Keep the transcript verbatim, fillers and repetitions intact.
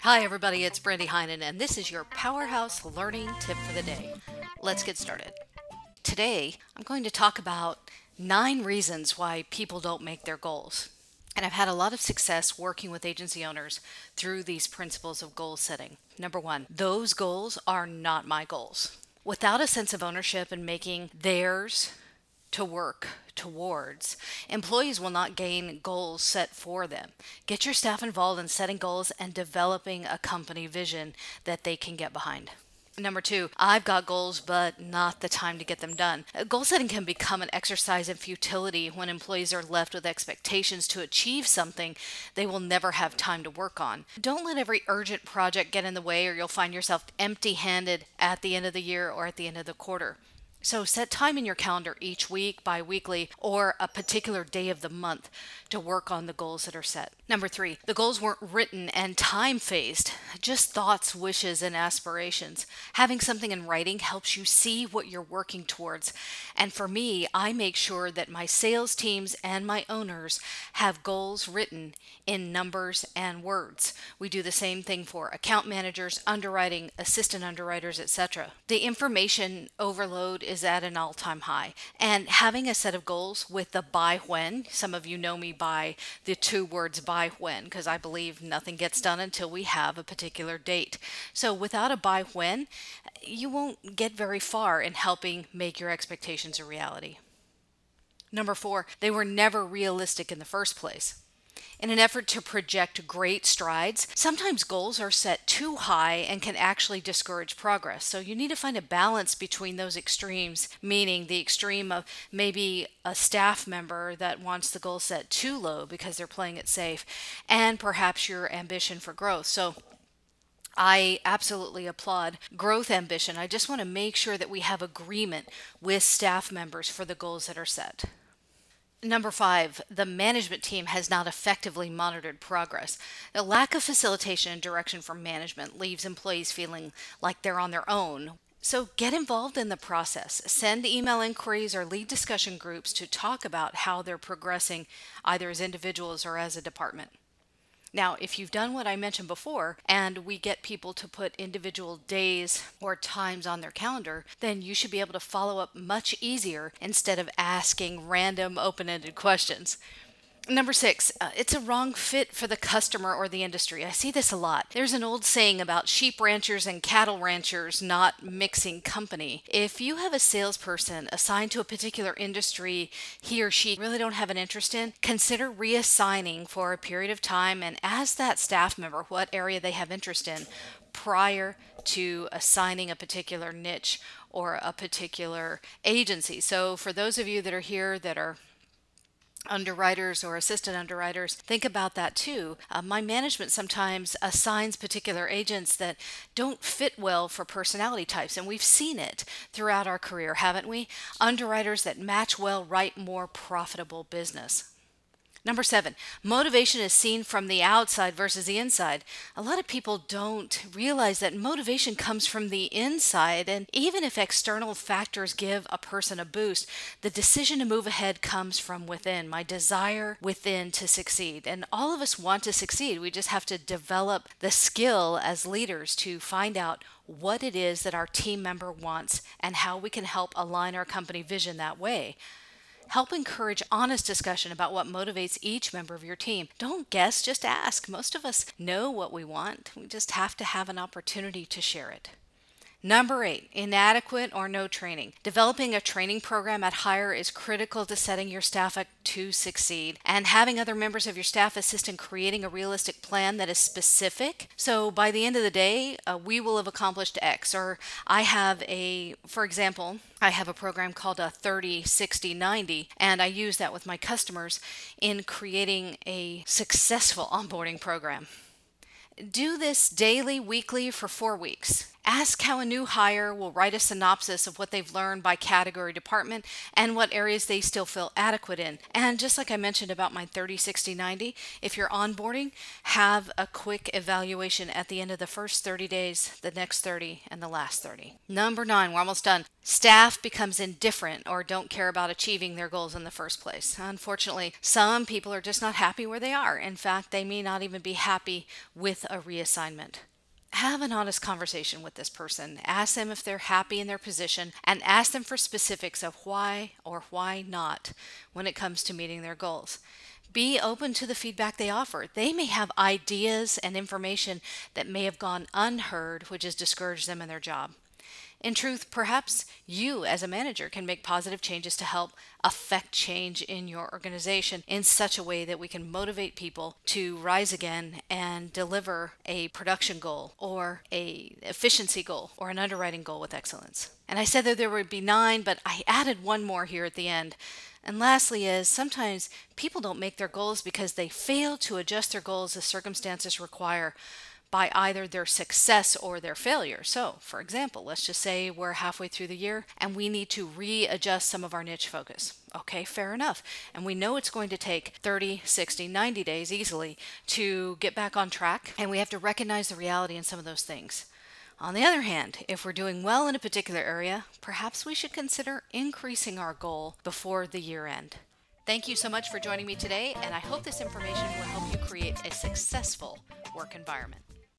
Hi, everybody, it's Brandy Heinen, and this is your Powerhouse Learning Tip for the day. Let's get started. Today, I'm going to talk about nine reasons why people don't make their goals. And I've had a lot of success working with agency owners through these principles of goal setting. Number one, those goals are not my goals. Without a sense of ownership and making theirs to work towards, employees will not gain goals set for them. Get your staff involved in setting goals and developing a company vision that they can get behind. Number two, I've got goals, but not the time to get them done. Goal setting can become an exercise in futility when employees are left with expectations to achieve something they will never have time to work on. Don't let every urgent project get in the way, or you'll find yourself empty handed at the end of the year or at the end of the quarter. So set time in your calendar each week, bi-weekly, or a particular day of the month to work on the goals that are set. Number three, the goals weren't written and time phased, just thoughts, wishes, and aspirations. Having something in writing helps you see what you're working towards. And for me, I make sure that my sales teams and my owners have goals written in numbers and words. We do the same thing for account managers, underwriting, assistant underwriters, et cetera. The information overload is at an all-time high. And having a set of goals with the by when, some of you know me by the two words by when, because I believe nothing gets done until we have a particular date. So without a by when, you won't get very far in helping make your expectations a reality. Number four, they were never realistic in the first place. In an effort to project great strides, sometimes goals are set too high and can actually discourage progress. So you need to find a balance between those extremes, meaning the extreme of maybe a staff member that wants the goal set too low because they're playing it safe, and perhaps your ambition for growth. So I absolutely applaud growth ambition. I just want to make sure that we have agreement with staff members for the goals that are set. Number five, the management team has not effectively monitored progress. The lack of facilitation and direction from management leaves employees feeling like they're on their own. So get involved in the process. Send email inquiries or lead discussion groups to talk about how they're progressing, either as individuals or as a department. Now, if you've done what I mentioned before, and we get people to put individual days or times on their calendar, then you should be able to follow up much easier instead of asking random open-ended questions. Number six, uh, it's a wrong fit for the customer or the industry. I see this a lot. There's an old saying about sheep ranchers and cattle ranchers not mixing company. If you have a salesperson assigned to a particular industry he or she really don't have an interest in, consider reassigning for a period of time and ask that staff member what area they have interest in prior to assigning a particular niche or a particular agency. So for those of you that are here that are underwriters or assistant underwriters, think about that too. Uh, my management sometimes assigns particular agents that don't fit well for personality types, and we've seen it throughout our career, haven't we? Underwriters that match well write more profitable business. Number seven, motivation is seen from the outside versus the inside. A lot of people don't realize that motivation comes from the inside, and even if external factors give a person a boost, the decision to move ahead comes from within, my desire within to succeed. And all of us want to succeed. We just have to develop the skill as leaders to find out what it is that our team member wants and how we can help align our company vision that way. Help encourage honest discussion about what motivates each member of your team. Don't guess, just ask. Most of us know what we want. We just have to have an opportunity to share it. Number eight, inadequate or no training. Developing a training program at Hire is critical to setting your staff up to succeed, and having other members of your staff assist in creating a realistic plan that is specific. So by the end of the day, uh, we will have accomplished X. Or I have a, for example, I have a program called a thirty, sixty, ninety, and I use that with my customers in creating a successful onboarding program. Do this daily, weekly for four weeks. Ask how a new hire will write a synopsis of what they've learned by category department and what areas they still feel adequate in. And just like I mentioned about my thirty, sixty, ninety, if you're onboarding, have a quick evaluation at the end of the first thirty days, the next thirty, and the last thirty. Number nine, we're almost done. Staff becomes indifferent or don't care about achieving their goals in the first place. Unfortunately, some people are just not happy where they are. In fact, they may not even be happy with a reassignment. Have an honest conversation with this person. Ask them if they're happy in their position and ask them for specifics of why or why not when it comes to meeting their goals. Be open to the feedback they offer. They may have ideas and information that may have gone unheard, which has discouraged them in their job. In truth, perhaps you as a manager can make positive changes to help affect change in your organization in such a way that we can motivate people to rise again and deliver a production goal or a efficiency goal or an underwriting goal with excellence. And I said that there would be nine, but I added one more here at the end. And lastly is sometimes people don't make their goals because they fail to adjust their goals as circumstances require by either their success or their failure. So, for example, let's just say we're halfway through the year and we need to readjust some of our niche focus. Okay, fair enough. And we know it's going to take thirty, sixty, ninety days easily to get back on track, and we have to recognize the reality in some of those things. On the other hand, if we're doing well in a particular area, perhaps we should consider increasing our goal before the year end. Thank you so much for joining me today, and I hope this information will help you create a successful work environment.